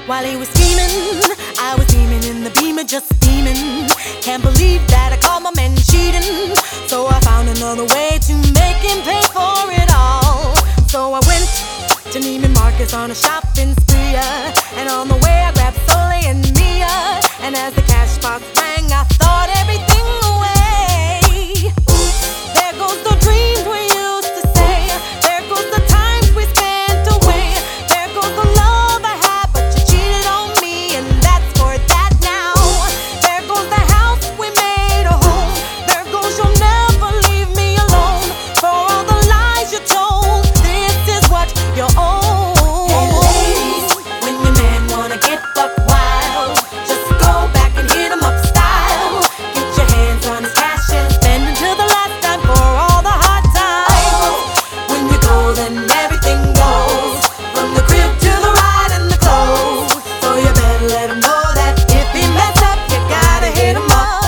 While he was scheming, I was beaming in the beamer, just steaming. Can't believe that I caught my man cheating. So I found another way to make him pay for it all. So I went to Neiman Marcus on a shopping spree, and on the way I grabbed Soleil and Mia. And as the cash box rang, I thought everything away. There goes the dreams we used to say. There goes the times we spent away. There goes the love I had, but you cheated on me, and that's for that now. There goes the house we made a home. There goes you'll never leave me alone. For all the lies you told, this is what you own. Hey ladies, when your man wanna get buck wild, just go back and hit him up style. Get your hands on his cash and spend until the last time for all the hard times. When you go, then everything goes, from the crib to the ride and the clothes. So you better let him know that if he mess up, you gotta hit him up.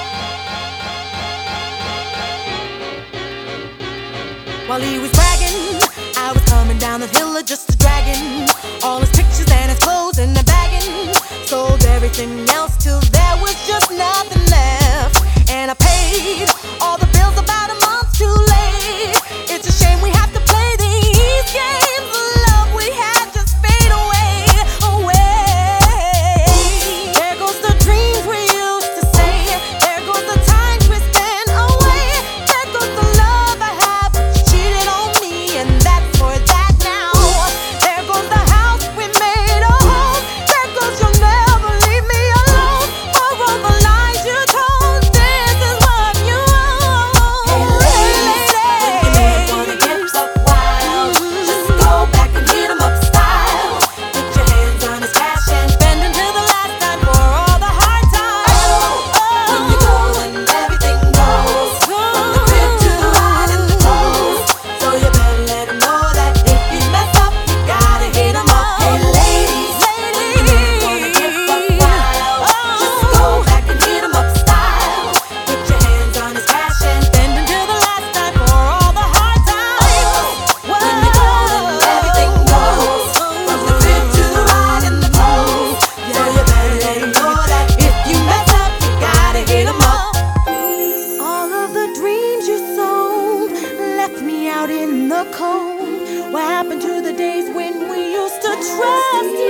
While he was bragging, I was coming down the hill of just a dragon. All his pictures and his clothes in the bagging. Sold everything else till there was just nothing left. And I paid all the bills about a month too late. It's a shame we have to play these games. The love we had just fade away, away. There goes the dreams we used to say. There goes the times we spent away. There goes the love I had, but you cheated on me, and that's for that now. There goes the house we made a home. There goes you'll never leave me alone. For all the lies you told, this is what you own. Hey ladies, when your man wanna get buck wild, just go back and hit him up style. Get your hands on his cash and spend until the last time for all the hard times. When you go, then everything goes, from the crib to the ride and the clothes. So you better let him know that if you mess up, you gotta hit him up. Hey ladies, when your man wanna get buck wild, just go back and hit him up style. Get your hands on his cash and spend until the last time for all the hard times. When you go, then everything goes, from the crib to the ride and the clothes. So you better let him know that if you mess up, you gotta hit him up. All of the dreams you sold left me out in the cold. What happened to the days when we used to trust you?